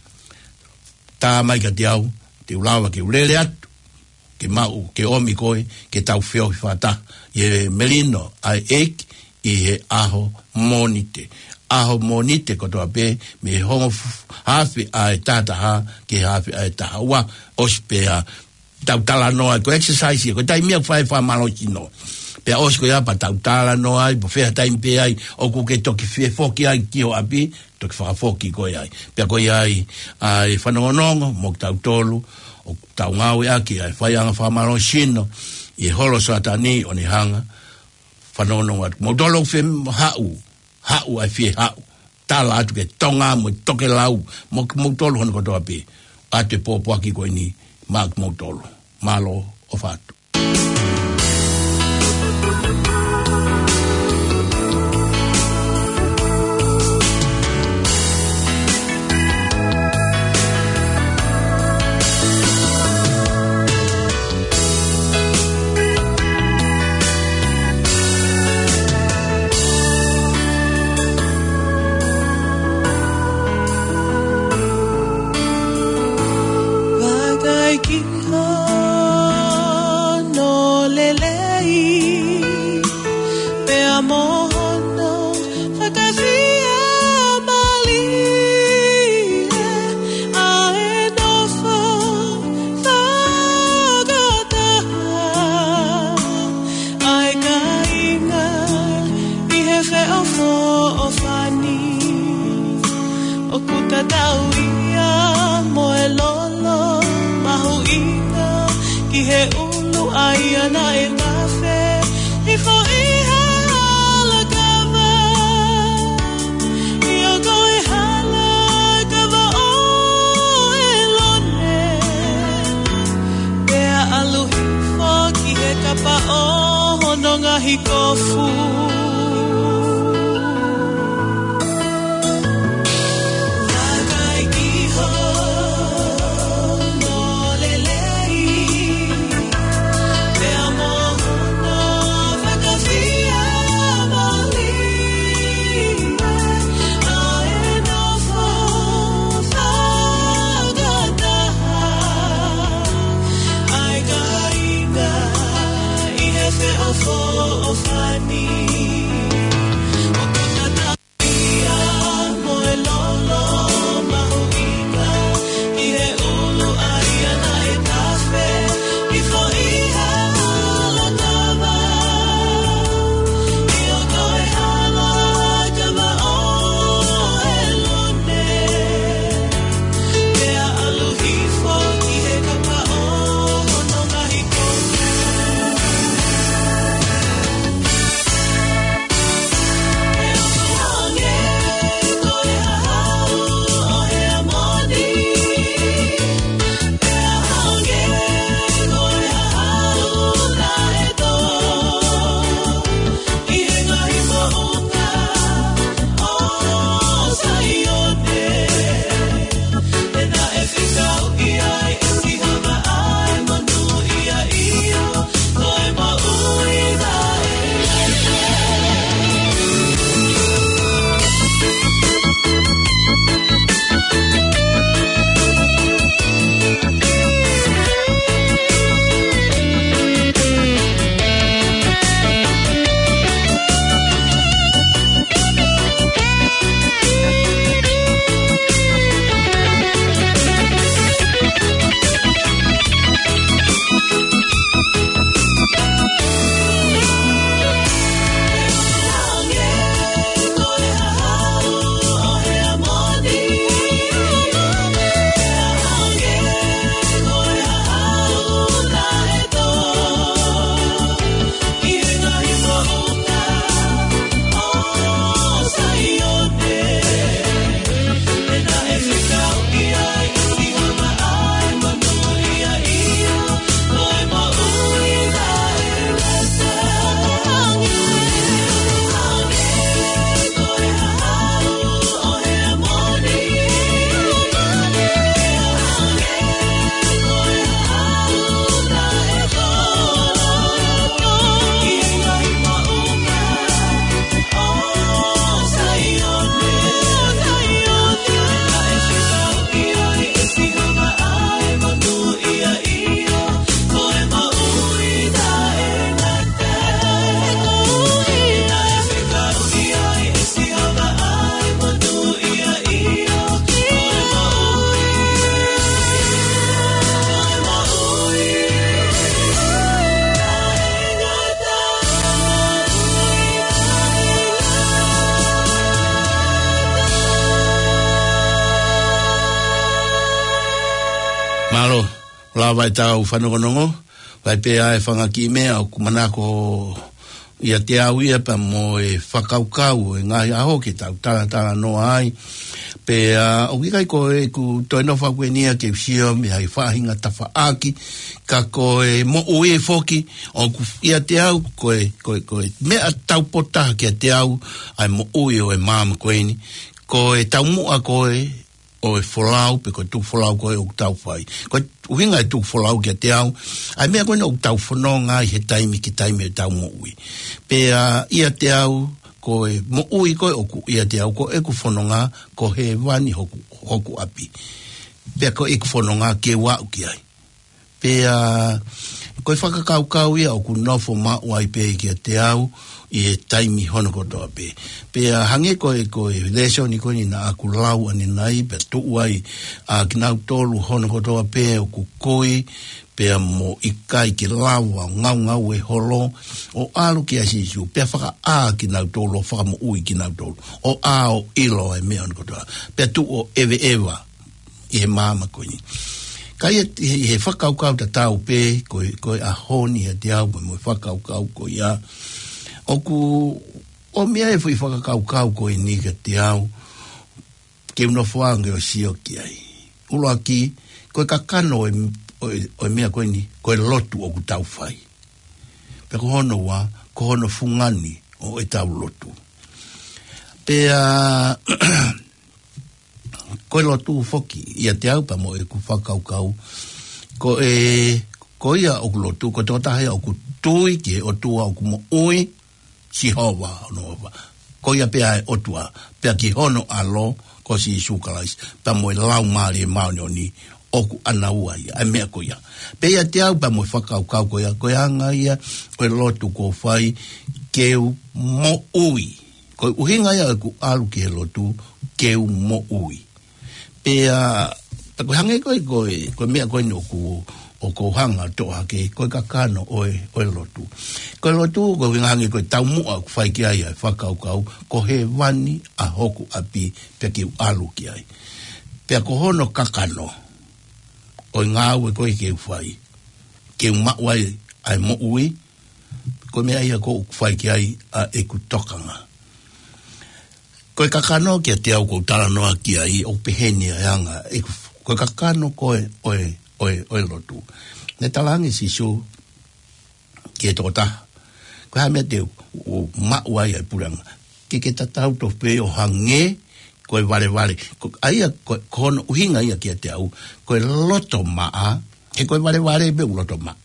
tā mai ka te au, te ulawa ke ulele atu, ke mau, ke omi koe, ke tau whiohi whata. Ie melino ai ek i he aho monite. Aho monite kotoa pe, me hongo hawhi ai tātaha, ke hawhi ai tahaua, ospea, tau tala noa, ko exercise, ko tai mea whai wha malo kino. Pea osko ia pa tau tala noa, po whea taim pe ai, o ko ke toki whie whoki ai ki o api, toki whakafoki koe ai. Pea koe ai, ai whanongonongo, mo tau tolu, o tau ngau ea ki ai whaianga whamaro sino, i holo satani o ni hanga, whanongonongo atu. Mo tolo whi hau, hau ai whi hau, tala atu ke tonga mo toke lau, mo tolo hono kotoa pe, atu e pōpuaki koe ni, maak mo tolo, malo o whatu. Amor Malo, la vai tau whanongonongo, vai pe ai whangaki mea o kumanako ia te au ia pa mo e whakaukau e ngai aho ki tau tala tala no ai. Pe uh, o kikai ko e ku toino whakuenia ke usio me hai whahinga tawha aki, ka ko e mo ue foki, o ku ia te au ko e, ko e, ko e mea tau pota ki a te au, ai mo ue o e mama koeni, ko e tau mua ko e, o e wholau, pe koe tu wholau koe o tau whai. Koe uhinga e tu wholau ki a te au, ai mea koe o tau whanonga i he taimi ki taimi e tau mo ui. Pe uh, ia te au, koe mo ui koe o ku ia te au, ko e ku whanonga, ko he wani hoku, hoku api. Pe koe e ku whanonga ke wau ki ai. Pe uh, koe whakakau kau ia o ku nofo ma uai pe ki a te au, i e taimi hono kotoa pe. Pe uh, hange koe koe lesio ni koe ni na aku lau ane nai, pe tu uai a uh, kinau tolu hono kotoa pe o ku koe, pe mo ikai ki lau a ngau ngau e holo, o alu ki a sisu, pe whaka a kinau tolu, o whaka mo ui kinau tolu, o a o ilo e mea hono kotoa. Pe tu o ewe ewa, i he mama koe ni. Kai he, he whakaukau ta tau pe, koe, koe a honi a te au, mo whakaukau koe ia, o ku, o mea e fui whakakaukau ko e nika te au, ke uno whange o sio ki ai. Ulo aki, koe kakano o e, o e, o e mea koe ni, koe lotu o ku tau whai. Pe ko hono wa, ko hono fungani o e tau lotu. Pe a, koe lotu foki, ia te au pa mo e ku whakaukau, ko e, ko ia o ku lotu, ko tōtahe o ku tui ki o tua o ku mo ui, si hova no va ko ia pe ai otua pe ki hono alo ko si sukalais pa mo lau mari maunio ni oku ana uai ai me ko ia pe ia te au pa mo whakau kau ko ia ko anga ia ko lotu ko fai ke mo ui ko uhinga ia ku alu ki lotu ke mo ui pe a ko hange ko ko ko me ko no ku o ko hanga to hake ko kakano oe oe lotu ko lotu ko ngangi ko tau mua ku fai ki ai whakau kau ko he wani a hoku api pe ki alu ki ai pe ko hono kakano o ngawe ko ki fai ke ma wai ai mo ui ko me ai ko fai ki ai a e ku tokanga ko kakano ki te au ko tala no ki ai o peheni anga e ko kakano ko oe oe oe lotu. Ne talangi si su ki e tōta. Ko ha mea te o mauai ai puranga. Ki ke tatau to pe o hange ko e vale vale. Ko aia ko hono uhinga ia ki a te au. Ko e loto maa. He ko e vale vale be u loto maa.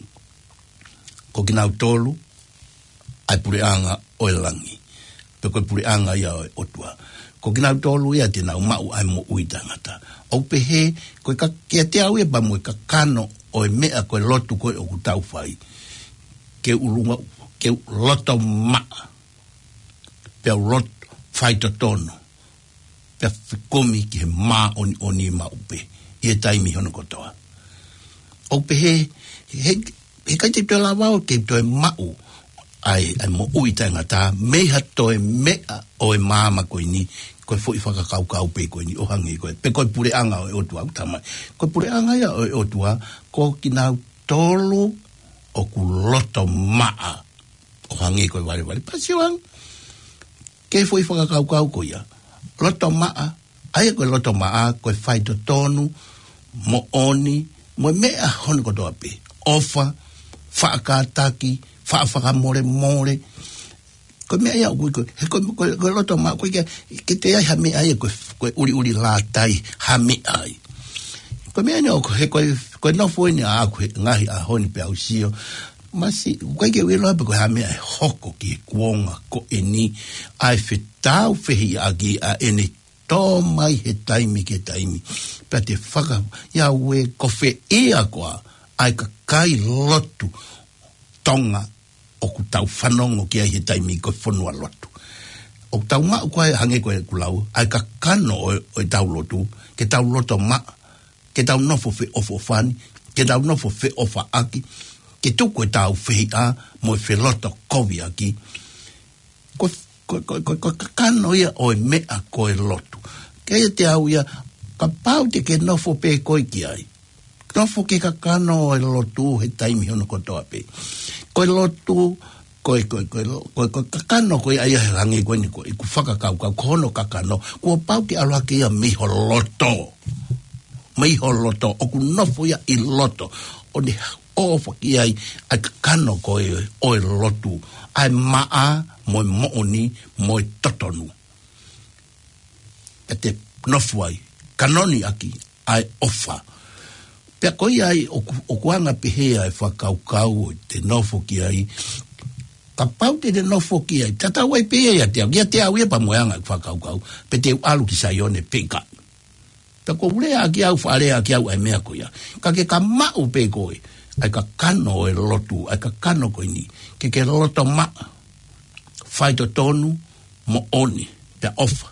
Ko kinau tolu ai pureanga oe langi. Pe ko e pureanga ia oe otua. Ko kinau tolu ia te nau mau ai mo ui tangata. O pehe, koe ka kia te au e ba mo e ka kano o e mea koe lotu koe o ku tau whai. Ke ulunga, ke loto maa. Pe au lot whai to tono. Pe whikomi ki he maa oni oni ma upe. I e taimi hono kotoa. O pehe, he, he kai te te la wao ke to e mau. Ai, ai mo ui tangata, meha to e mea o e maama koe ni, koe fo i whakakau kau pe koe ni, o hangi koe, pe koe pure anga o e otua au tamai. Koe pure anga ia o e otua, ko kinau tolu o ku loto maa, o hangi koe wale wale, pasiwang, ke fo i whakakau kau koe ia, loto maa, aia koe loto maa, koe whai to tonu, mo oni, mo mea hono kotoa pe, ofa, whakataki, whaafaka more more. Ko mea ia ui koe, he koe koe loto maa, koe ke te ai hame ai, koe uri uri lātai hame ai. Ko mea ni o he koe, koe nofo ni a koe ngahi a honi pe au sio, masi, koe ke ui loa pe koe hame ai hoko ki e kuonga ko e ni, ai whetau whehi agi a ene tō mai he taimi ke taimi. Pea te whaka, ia ue kowe ea koa, ai ka kai lotu, tonga, o ku tau whanongo ki ai he taimi koe whanua lotu. O tau maa koe hange koe kulau, ai ka kano o, o e tau lotu, ke tau loto maa, ke tau nofo fe ofo whani, ke tau nofo fe ofa aki, ke tuku e tau whehi a, mo e fe loto kovi aki. Koe, koe, koe, koe, koe ka kano ia o e mea koe lotu. Ke ia te au ia, ka pau te ke nofo pe koe ki ai. tofo ke kakano e lotu he taimi hono kotoa pe. Koe lotu, koe, koe, koe, koe, koe kakano koe aia he rangi koe ni koe, iku whakakau kau, kohono kakano, kua pau ki aloha ke ia miho loto. Miho loto, oku nofo ia i loto. O ni ofa ki ai, ai kakano koe oe lotu. Ai maa, moe mooni, moe totonu. E te nofo ai, kanoni aki, ai ofa. Pea koi ai, o kuanga pehea e whakaukau, te nofo ki ai, ka pau te te nofo ki ai, tata wai pehea te au, ia te au ia pa moeanga e whakaukau, pe te alu ki saione peka. Pea ko ulea ki au, wharea ki au, ai mea koia. Ka ke ka mau pe koe, ai ka kano e lotu, ai ka kano koe ni, ke ke loto maa, whaito tonu, mo oni, pea ofa.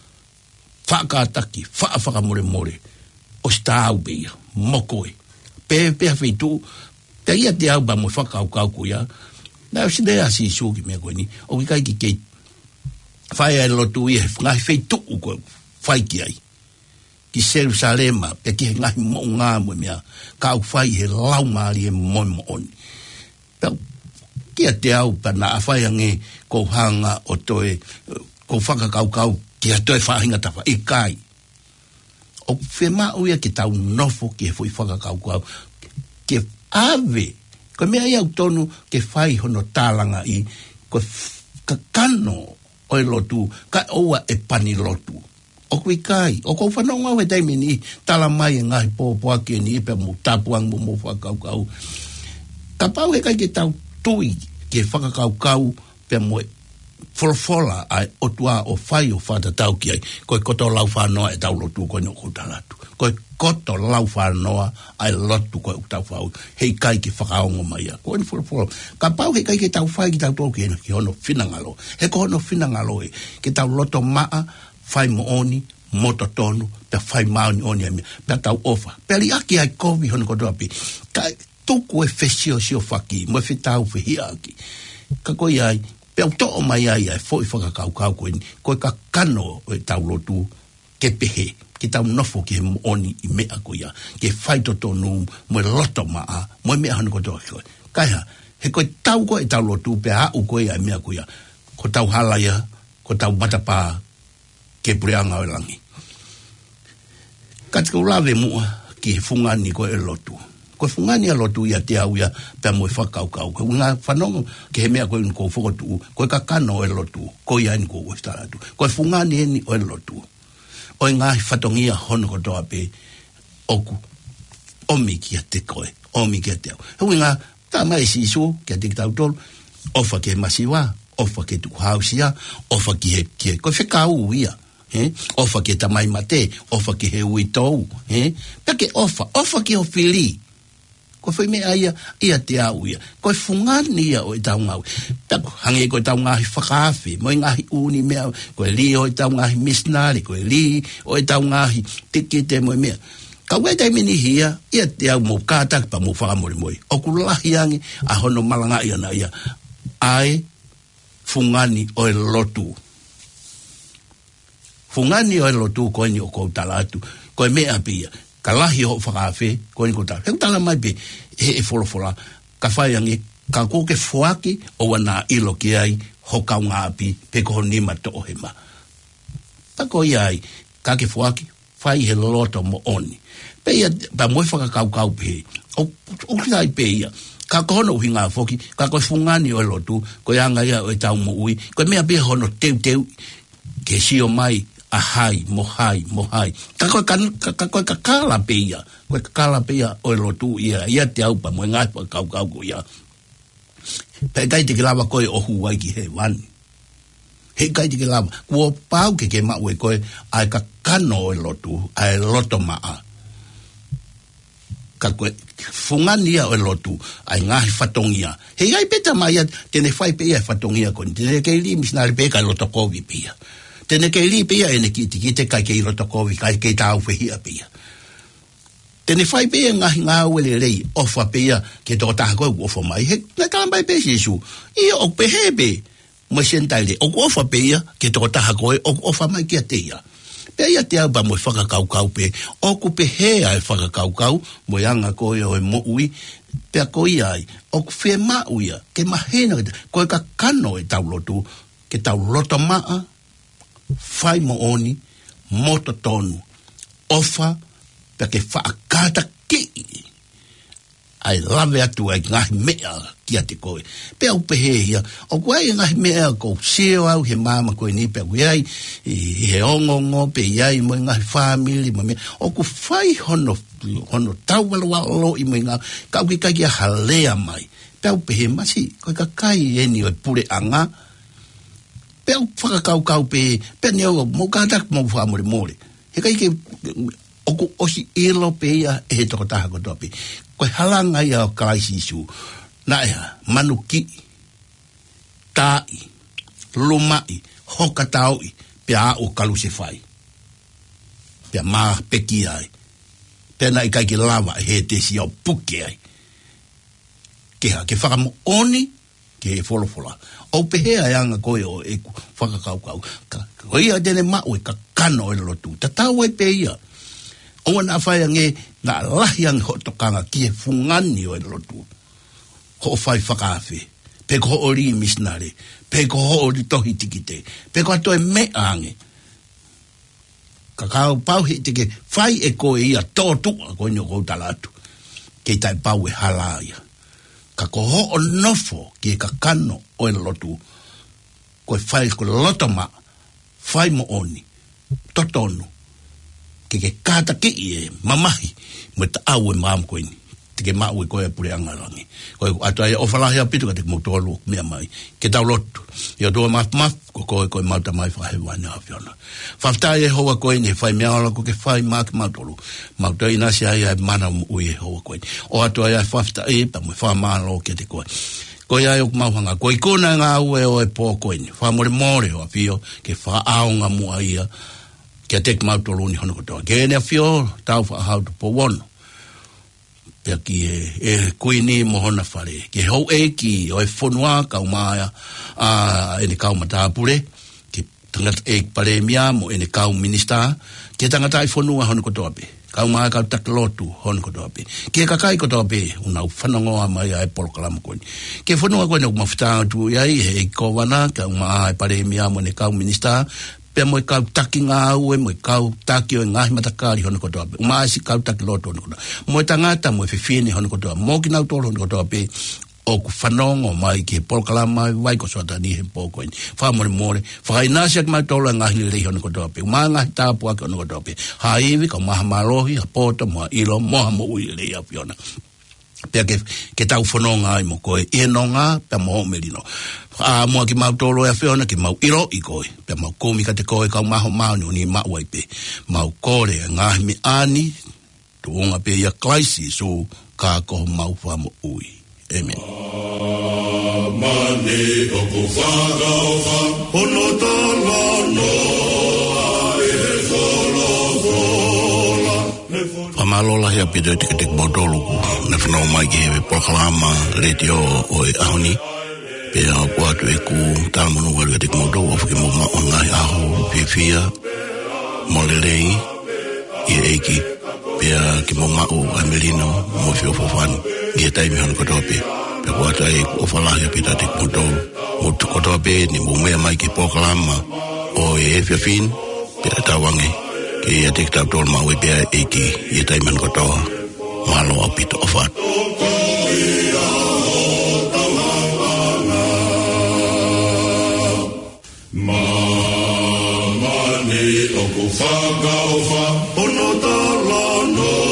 Whakaataki, whaafaka more more, o sta au beia, mokoe, pe pe feitu, te ia te au ba mo whakaukau kuia, na o sinea si suki mea koe ni, o ki kai ki kei, whai ai lotu ia, ngai feitu u koe, whai ki ai, ki Jerusalema, pe ki he ngai mo ngā mo mea, ka au whai he lau maari e moi mo oni. Pau, kia te au pa na a whai ange, ko hanga o toe, ko whakakaukau, ki a toi whahinga tawa, i kai. O whema uia ki tau nofo ki e fui whakakaukau, ki ave, ko mea iau tonu ke whai hono tālanga i, ko ka kano o e lotu, ka oua e pani lotu. O kui kai, o kou whanonga ue teimi ni, tala mai e ngahi pōpua ki ni ipe mo tapuang mo mo whakaukau. Ka pau he kai ki tau tui ki e whakakaukau, pe mo folfola ai otua o whai o whata tau ki ai, koe koto lau whanoa e tau lotu koe no koutalatu. Koe koto lau whanoa ai lotu koe u tau whau, hei kai ki whakaongo mai a, koe ni folfola. Ka pau he kai ki tau whai ki tau tō ki ki hono whinangalo, he ko hono whinangalo e, ki tau loto maa, whai mo oni, moto tonu, pe whai maoni oni amia, pe tau ofa. Pe li aki ai kovi hono kotoa pi, ka tuku e whesio sio whaki, mo e whetau whihia aki. Ka koe ai, pe au to'o mai ai ai, fo i whakakaukau koe ni, koe ka kano o e tau lotu ke pehe, ki tau nofo ki he oni i mea koe ia, ke whaito tonu, mo e loto maa, mo e mea hono kotoa koe. Kaiha, he koe tau koe e tau lotu, pe a u koe ai mea koe ia, ko tau halaia, ko tau matapā, ke pureanga o langi. Katika ulawe mua ki he fungani ko e lotu. Ko fungani a lotu ia te au ia pe mo e whakaukau. Ko ngā whanongo ke he mea koe ko whakotu, ko e kakano o e lotu, ko ia ni ko wastaratu. Ko e fungani eni o e lotu. O e ngāhi whatongia hono ko toa pe oku. Omi ki a te koe, omi ki a te au. Hui ngā tā mai si isu, ki a te kitau tolu, ofa ke masiwa, ofa ke tuku hausia, ofa ki he, ki he, ko e whekau ia. Eh? Ofa ke tamai mate, ofa ke he uitou, eh? Peke ofa, ofa ke o whili. Ko whai mea ia, ia te au ia. Ko e fungani ia o e tau ngau. Tako, hange ko e tau ngahi whakawhi, mo e ngahi uni mea, ko e li o e tau ngahi misnari, ko e li o e tau ngahi tiki te mo e mea. Ka wei tai mini hia, ia te au mo kātak pa mo whakamori moi. O ku lahi angi, a hono malanga ia na ia. Ai, fungani o e lotu. Fungani o e lotu koe ni o kou talatu, koe mea pia, ka lahi ho whakawhi, koe ni kou talatu. Heu tala mai pe, he e wholofola, ka whai ange, ka koke fuaki o wana ilo ki ai, ho kau ngā api, pe koho nima to o he ma. Tako i ai, ka ke fuaki, whai he loto mo oni. Pe ia, pa moe whakakau kau pe, o, o ki pe ia, ka kohono uhi ngā whoki, ka koe fungani o e lotu, koe anga ia o e tau mo ui, koe mea pe hono teu teu, ke sio mai, a hai, mo hai, mo hai. Ka koe ka, ka, ka, ka, ka kala pe ia. Koe ka kala pe ia o e lotu ia. Ia te aupa, mo e ngai pa kau kau ko ia. Pe kai te ke lava koe o huai ki he wani. He kai te ke lava. Kua pau ke ke mau e koe, ai ka kano o e lotu, ai loto maa. Ka koe fungania o e lotu, ai ngahi whatongia. He ai peta mai ia, tene whai pe ia whatongia koni. Tene kei li misnari pe kai loto kovi pe ia. Tene kei li pia ene ki te kite kai kei roto kovi, kai kei tau whehia pia. Tene whai pia ngahi ngā uele rei, ofa pia ke tō taha koe uofa mai, he na kalambai pe sisu. Ia o pehe pe, mai sentai le, o uofa pia ke tō taha koe, o uofa mai kia te ia. Pe ia te au ba mo whakakaukau pe, o ku pe he ai whakakaukau, mo anga ko e o e mo ui, pe a ko ia ai, o ku whea ma uia, ke mahena, ko e ka kano e tau lotu, ke tau loto maa, whai mo oni, moto tonu, ofa, pe ke whaakata ki, ai lave atu ai ngahi mea ki a te koe. Pe au pehe ia, o koe ai ngahi mea ko seo au he mama koe ni pe au iai, i he ongongo pe iai mo ngahi family, mo mea, o ku whai hono, hono tau walawalo i mo ngā, kau ki kai a halea mai. Pe au pehe masi, koe ka kai eni o pure anga, pe au whakakau kau pe, pe ni au mo kātak mo whamore more. He kai ke, o ku osi ilo pe ia e he toko taha kotoa pe. Koe halanga ia o kalaisi isu, na ea, manuki, tai, lumai, hokataui, pe a o kalu se whai. Pe maa peki ai. Pena i kai ki lava he te si au puke ai. Ke ha, ke whakamo oni, ke he wholofola. O pehea e anga koe o e whakakaukau. Koe ia tene mau e ka kano e lotu. Ta tau e pe ia. O na whai ange, na lahi ang hotokanga ki e fungani o e lotu. Ho whai whakawhi. Pe ko ho ori misnare. Pe ko ho ori tohi tikite. Pe ko ato e me ange. Ka kau pau he tike whai e koe ia tōtu a koe nio kou talatu. Kei tai pau e halaia. Ka ko ho o nofo ki e ka kano o e lotu. Koe whai ko lotoma. Whai mo oni. Totonu. Ke ke kāta ki e mamahi, mo ta au e maam koe ni. Te ke mau e koe pure angarangi. Koe ato ai ofalahi a pitu ka te kumotolu mea mai. Ke tau lotu. Ia toa maf maf, ko koe koe mauta mai whahe wane a whiona. Whaftai e hoa koe ni, whai mea ala ko ke whai mak mautolu. Mauta i nasi ai ai mana ui e hoa koe ni. O ato ai ai whaftai e pa mo wha maalo ke te koe. Koe ai o kumauhanga. Koe kona ngā ue o e pō koe ni. Wha more more o a whio, ke wha aonga mua ia. Kia tek mautolu ni hono kotoa. Ke ene a whio, tau wha hau tu po wono. Pea ki e, e kuini mo hona whare. Ke hau e ki o e whonua kau maia a ene kau matapure. Ke tangata e pare mia mo ene kau minista. Ke tangata e whonua hono kotoa pe. Kau maia kau taklotu hono kotoa pe. Ke kakai kotoa pe. Unau whanongoa mai a e polokalama koe. Ke whonua koe na kumawhitanga tu iai he kowana kau maia e pare mia mo ene kau minista. Pea mo i kau taki ngā ue, mo i kau taki o i ngahi matakari hono kotoa pe. Uma asi kau taki loto hono kotoa. Mo i tangata mo i whiwhine hono kotoa. Mo ki nau tolo hono kotoa pe. O ku whanongo mai ki he polokalama mai ko soata ni he pōkoini. Whamore more. Whakainasi aki mai tolo e ngahi lirei hono kotoa pe. Uma ngahi tāpua ki hono kotoa pe. Haiwi ka maha marohi, ha pōta, moha ilo, moha mo ui lirei a whiona. Pea ke, ke tau whanonga ai mo koe. E nonga, pea moho merino. A mua ki mau tolo e a whiona ki mau iro i koe. Pea mau komi ka te koe kau maho maoni o ni mau ai pe. Mau kore e ngahi mi ani. Tuonga pe ia klaisi so ka koho mau whamo ui. Amen. Mani o ku whakauwha, hono talono ai he wholofola. Whamalola hea pito te te modolu na whanau mai ki hewe Polokalama radio o e ahoni. Pea o kuatu e ku tāmunu waru te modolu o whake mo ma o ngai aho whiwhia molelei i eiki. Pea ki mo ma o amelino mo whiwhofani. Ia taimi hono kotoa pe. Pea kuatu e ku o whalahi pito te modolu. Mo tu kotoa pe ni mo mea mai ki Polokalama o e e whiwhin. Pea tawange. Ke ia te kitau tōl mau e pia eiki ia taiman kotoa malo a pito o what. Mamani o ku whakauwha, hono talono